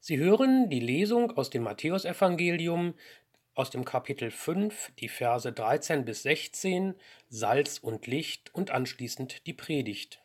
Sie hören die Lesung aus dem Matthäusevangelium aus dem Kapitel 5, die Verse 13 bis 16, Salz und Licht und anschließend die Predigt.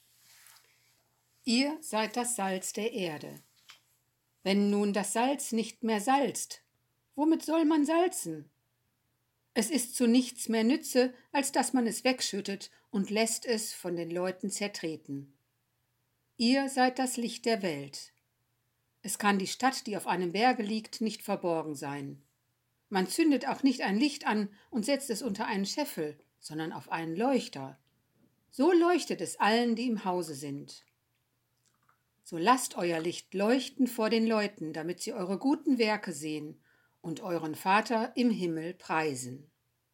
Ihr seid das Salz der Erde. Wenn nun das Salz nicht mehr salzt, womit soll man salzen? Es ist zu nichts mehr Nütze, als dass man es wegschüttet und lässt es von den Leuten zertreten. Ihr seid das Licht der Welt. Es kann die Stadt, die auf einem Berge liegt, nicht verborgen sein. Man zündet auch nicht ein Licht an und setzt es unter einen Scheffel, sondern auf einen Leuchter. So leuchtet es allen, die im Hause sind. So lasst euer Licht leuchten vor den Leuten, damit sie eure guten Werke sehen und euren Vater im Himmel preisen.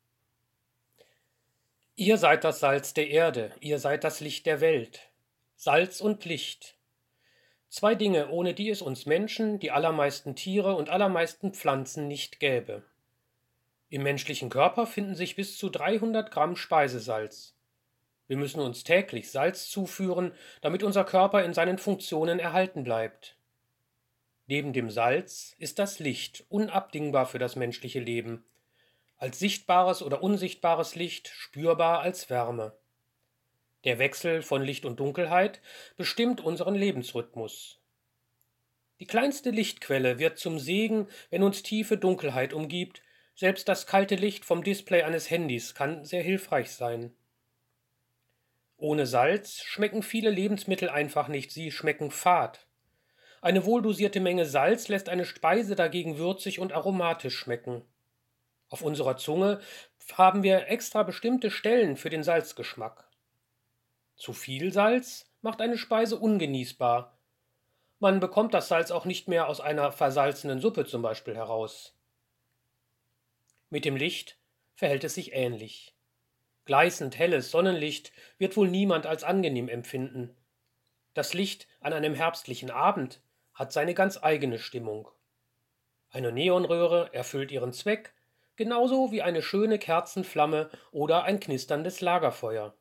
Ihr seid das Salz der Erde, ihr seid das Licht der Welt. Salz und Licht. Zwei Dinge, ohne die es uns Menschen, die allermeisten Tiere und allermeisten Pflanzen nicht gäbe. Im menschlichen Körper finden sich bis zu 300 Gramm Speisesalz. Wir müssen uns täglich Salz zuführen, damit unser Körper in seinen Funktionen erhalten bleibt. Neben dem Salz ist das Licht unabdingbar für das menschliche Leben, als sichtbares oder unsichtbares Licht spürbar als Wärme. Der Wechsel von Licht und Dunkelheit bestimmt unseren Lebensrhythmus. Die kleinste Lichtquelle wird zum Segen, wenn uns tiefe Dunkelheit umgibt. Selbst das kalte Licht vom Display eines Handys kann sehr hilfreich sein. Ohne Salz schmecken viele Lebensmittel einfach nicht, sie schmecken fad. Eine wohldosierte Menge Salz lässt eine Speise dagegen würzig und aromatisch schmecken. Auf unserer Zunge haben wir extra bestimmte Stellen für den Salzgeschmack. Zu viel Salz macht eine Speise ungenießbar. Man bekommt das Salz auch nicht mehr aus einer versalzenen Suppe zum Beispiel heraus. Mit dem Licht verhält es sich ähnlich. Gleißend helles Sonnenlicht wird wohl niemand als angenehm empfinden. Das Licht an einem herbstlichen Abend hat seine ganz eigene Stimmung. Eine Neonröhre erfüllt ihren Zweck, genauso wie eine schöne Kerzenflamme oder ein knisterndes Lagerfeuer.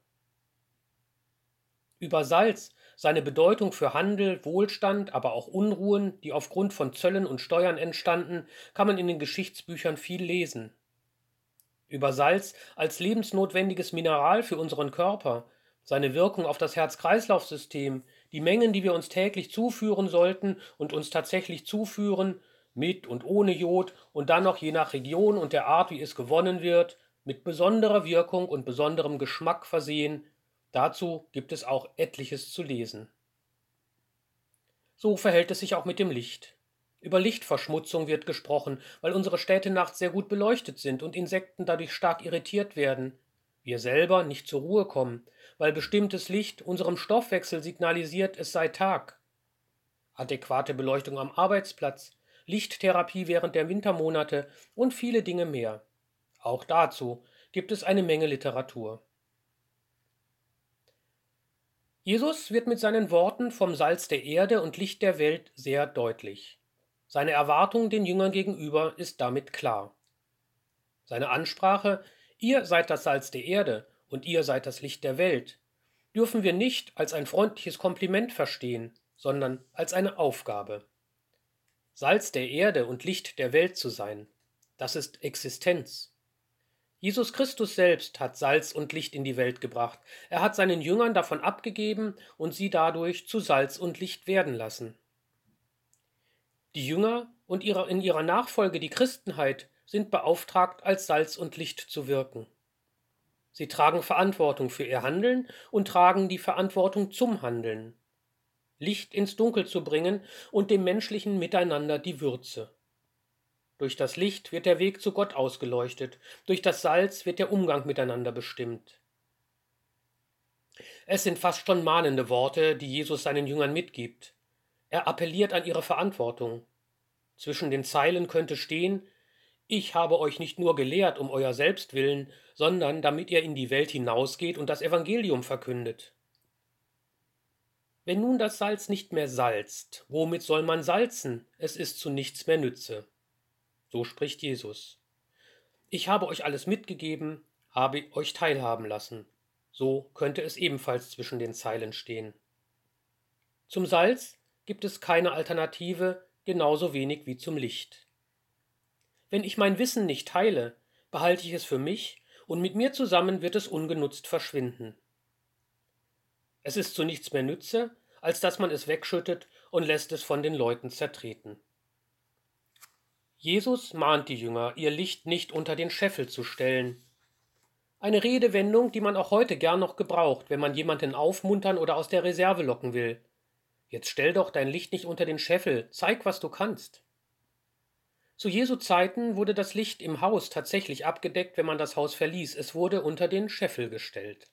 Über Salz, seine Bedeutung für Handel, Wohlstand, aber auch Unruhen, die aufgrund von Zöllen und Steuern entstanden, kann man in den Geschichtsbüchern viel lesen. Über Salz als lebensnotwendiges Mineral für unseren Körper, seine Wirkung auf das Herz-Kreislauf-System, die Mengen, die wir uns täglich zuführen sollten und uns tatsächlich zuführen, mit und ohne Jod und dann noch je nach Region und der Art, wie es gewonnen wird, mit besonderer Wirkung und besonderem Geschmack versehen. Dazu gibt es auch etliches zu lesen. So verhält es sich auch mit dem Licht. Über Lichtverschmutzung wird gesprochen, weil unsere Städte nachts sehr gut beleuchtet sind und Insekten dadurch stark irritiert werden. Wir selber nicht zur Ruhe kommen, weil bestimmtes Licht unserem Stoffwechsel signalisiert, es sei Tag. Adäquate Beleuchtung am Arbeitsplatz, Lichttherapie während der Wintermonate und viele Dinge mehr. Auch dazu gibt es eine Menge Literatur. Jesus wird mit seinen Worten vom Salz der Erde und Licht der Welt sehr deutlich. Seine Erwartung den Jüngern gegenüber ist damit klar. Seine Ansprache, ihr seid das Salz der Erde und ihr seid das Licht der Welt, dürfen wir nicht als ein freundliches Kompliment verstehen, sondern als eine Aufgabe. Salz der Erde und Licht der Welt zu sein, das ist Existenz. Jesus Christus selbst hat Salz und Licht in die Welt gebracht. Er hat seinen Jüngern davon abgegeben und sie dadurch zu Salz und Licht werden lassen. Die Jünger und in ihrer Nachfolge die Christenheit sind beauftragt, als Salz und Licht zu wirken. Sie tragen Verantwortung für ihr Handeln und tragen die Verantwortung zum Handeln. Licht ins Dunkel zu bringen und dem menschlichen Miteinander die Würze. Durch das Licht wird der Weg zu Gott ausgeleuchtet, durch das Salz wird der Umgang miteinander bestimmt. Es sind fast schon mahnende Worte, die Jesus seinen Jüngern mitgibt. Er appelliert an ihre Verantwortung. Zwischen den Zeilen könnte stehen: Ich habe euch nicht nur gelehrt um euer Selbst willen, sondern damit ihr in die Welt hinausgeht und das Evangelium verkündet. Wenn nun das Salz nicht mehr salzt, womit soll man salzen? Es ist zu nichts mehr Nütze. So spricht Jesus. Ich habe euch alles mitgegeben, habe euch teilhaben lassen. So könnte es ebenfalls zwischen den Zeilen stehen. Zum Salz gibt es keine Alternative, genauso wenig wie zum Licht. Wenn ich mein Wissen nicht teile, behalte ich es für mich und mit mir zusammen wird es ungenutzt verschwinden. Es ist zu nichts mehr Nütze, als dass man es wegschüttet und lässt es von den Leuten zertreten. Jesus mahnt die Jünger, ihr Licht nicht unter den Scheffel zu stellen. Eine Redewendung, die man auch heute gern noch gebraucht, wenn man jemanden aufmuntern oder aus der Reserve locken will. Jetzt stell doch dein Licht nicht unter den Scheffel, zeig, was du kannst. Zu Jesu Zeiten wurde das Licht im Haus tatsächlich abgedeckt, wenn man das Haus verließ. Es wurde unter den Scheffel gestellt.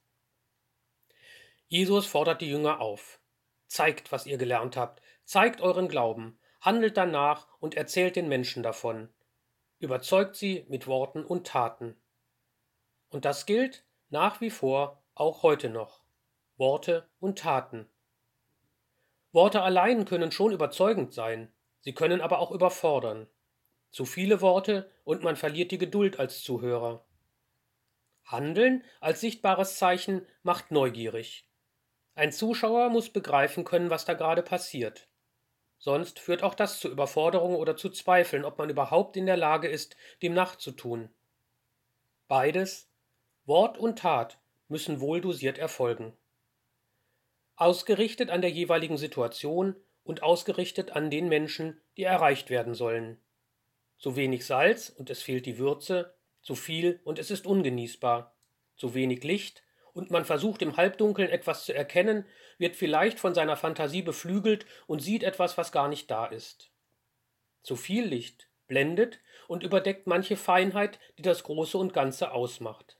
Jesus fordert die Jünger auf. Zeigt, was ihr gelernt habt. Zeigt euren Glauben. Handelt danach und erzählt den Menschen davon. Überzeugt sie mit Worten und Taten. Und das gilt nach wie vor auch heute noch. Worte und Taten. Worte allein können schon überzeugend sein. Sie können aber auch überfordern. Zu viele Worte und man verliert die Geduld als Zuhörer. Handeln als sichtbares Zeichen macht neugierig. Ein Zuschauer muss begreifen können, was da gerade passiert. Sonst führt auch das zu Überforderung oder zu Zweifeln, ob man überhaupt in der Lage ist, dem nachzutun. Beides, Wort und Tat, müssen wohl dosiert erfolgen. Ausgerichtet an der jeweiligen Situation und ausgerichtet an den Menschen, die erreicht werden sollen. Zu wenig Salz und es fehlt die Würze, zu viel und es ist ungenießbar. Zu wenig Licht und man versucht im Halbdunkeln etwas zu erkennen, wird vielleicht von seiner Fantasie beflügelt und sieht etwas, was gar nicht da ist. Zu viel Licht blendet und überdeckt manche Feinheit, die das Große und Ganze ausmacht.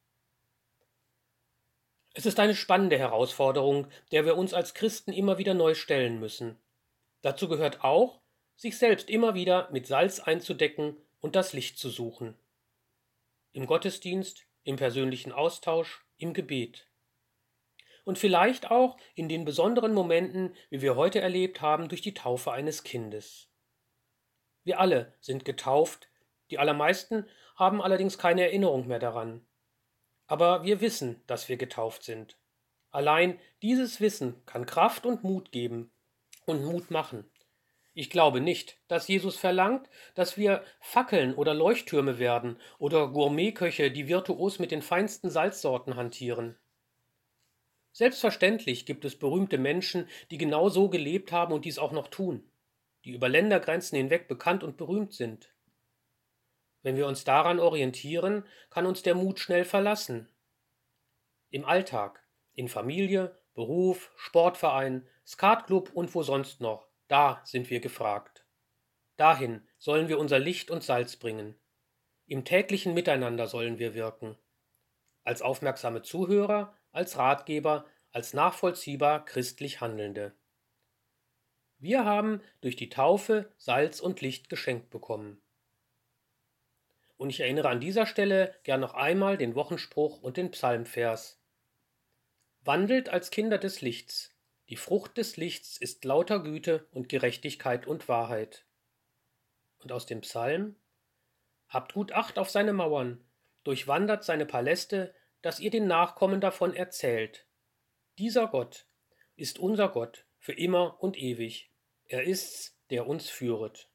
Es ist eine spannende Herausforderung, der wir uns als Christen immer wieder neu stellen müssen. Dazu gehört auch, sich selbst immer wieder mit Salz einzudecken und das Licht zu suchen. Im Gottesdienst, im persönlichen Austausch, im Gebet. Und vielleicht auch in den besonderen Momenten, wie wir heute erlebt haben, durch die Taufe eines Kindes. Wir alle sind getauft, die allermeisten haben allerdings keine Erinnerung mehr daran. Aber wir wissen, dass wir getauft sind. Allein dieses Wissen kann Kraft und Mut geben und Mut machen. Ich glaube nicht, dass Jesus verlangt, dass wir Fackeln oder Leuchttürme werden oder Gourmetköche, die virtuos mit den feinsten Salzsorten hantieren. Selbstverständlich gibt es berühmte Menschen, die genau so gelebt haben und dies auch noch tun, die über Ländergrenzen hinweg bekannt und berühmt sind. Wenn wir uns daran orientieren, kann uns der Mut schnell verlassen. Im Alltag, in Familie, Beruf, Sportverein, Skatclub und wo sonst noch, da sind wir gefragt. Dahin sollen wir unser Licht und Salz bringen. Im täglichen Miteinander sollen wir wirken. Als aufmerksame Zuhörer, als Ratgeber, als nachvollziehbar christlich Handelnde. Wir haben durch die Taufe Salz und Licht geschenkt bekommen. Und ich erinnere an dieser Stelle gern noch einmal den Wochenspruch und den Psalmvers. Wandelt als Kinder des Lichts. Die Frucht des Lichts ist lauter Güte und Gerechtigkeit und Wahrheit. Und aus dem Psalm: Habt gut Acht auf seine Mauern, durchwandert seine Paläste, dass ihr den Nachkommen davon erzählt. Dieser Gott ist unser Gott für immer und ewig. Er ist's, der uns führet.